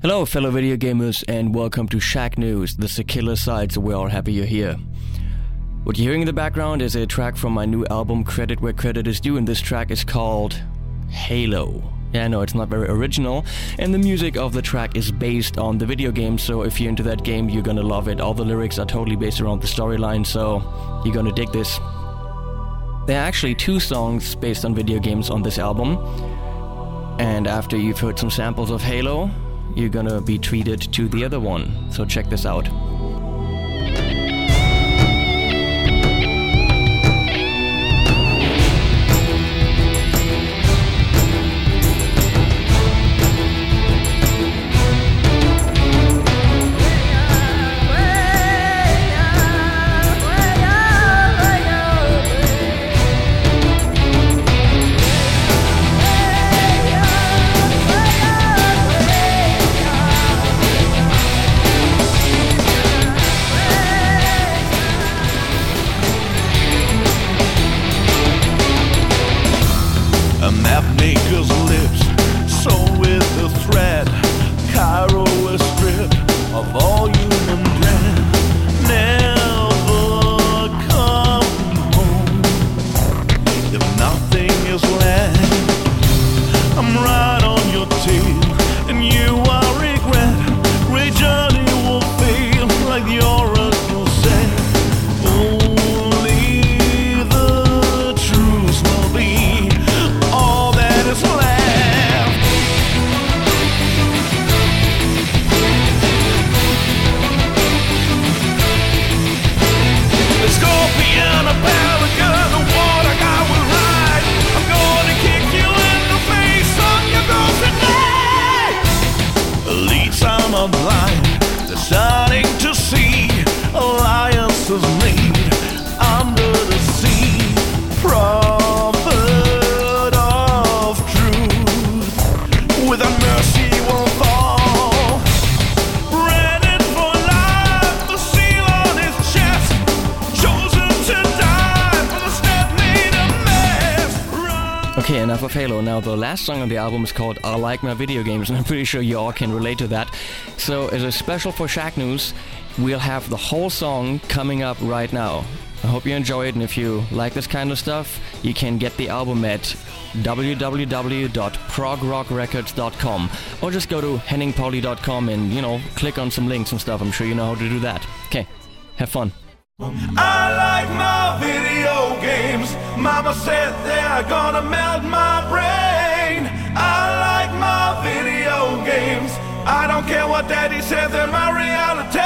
Hello fellow video gamers and welcome to Shacknews, the Sakilla side, so we're all happy you're here. What you're hearing in the background is a track from my new album Credit Where Credit Is Due, and this track is called Halo. Yeah, no, it's not very original, and the music of the track is based on the video game, so if you're into that game, you're gonna love it. All the lyrics are totally based around the storyline, so you're gonna dig this. There are actually 2 songs based on video games on this album, and after you've heard some samples of Halo, you're gonna be treated to the other one, so check this out. A map maker's lips, sewn with a thread. Cairo a strip of all human dread. Never come home if nothing is left. I'm right on your tail, and you are regret. Great journey will fail like the oracle said. Only the truth will be all that is left. The scorpion, a pelican, the water god will ride. I'm gonna kick you in the face on your ghost tonight. Leads I'm a blind, deciding to see alliances made under the sea. Prophet of truth, without mercy will fall. Branded for life, the seal on his chest. Chosen to die for the step made a mess. Okay, enough of Halo. Now the last song on the album is called I Like My Video Games, and I'm pretty sure you all can relate to that. So as a special for Shacknews, we'll have the whole song coming up right now. I hope you enjoy it, and if you like this kind of stuff, you can get the album at www.progrockrecords.com, or just go to henningpauli.com and, click on some links and stuff. I'm sure you know how to do that. Okay, have fun. I like my video games. Mama said they're gonna melt my brain. I like my video games. I don't care what daddy said, they're my reality.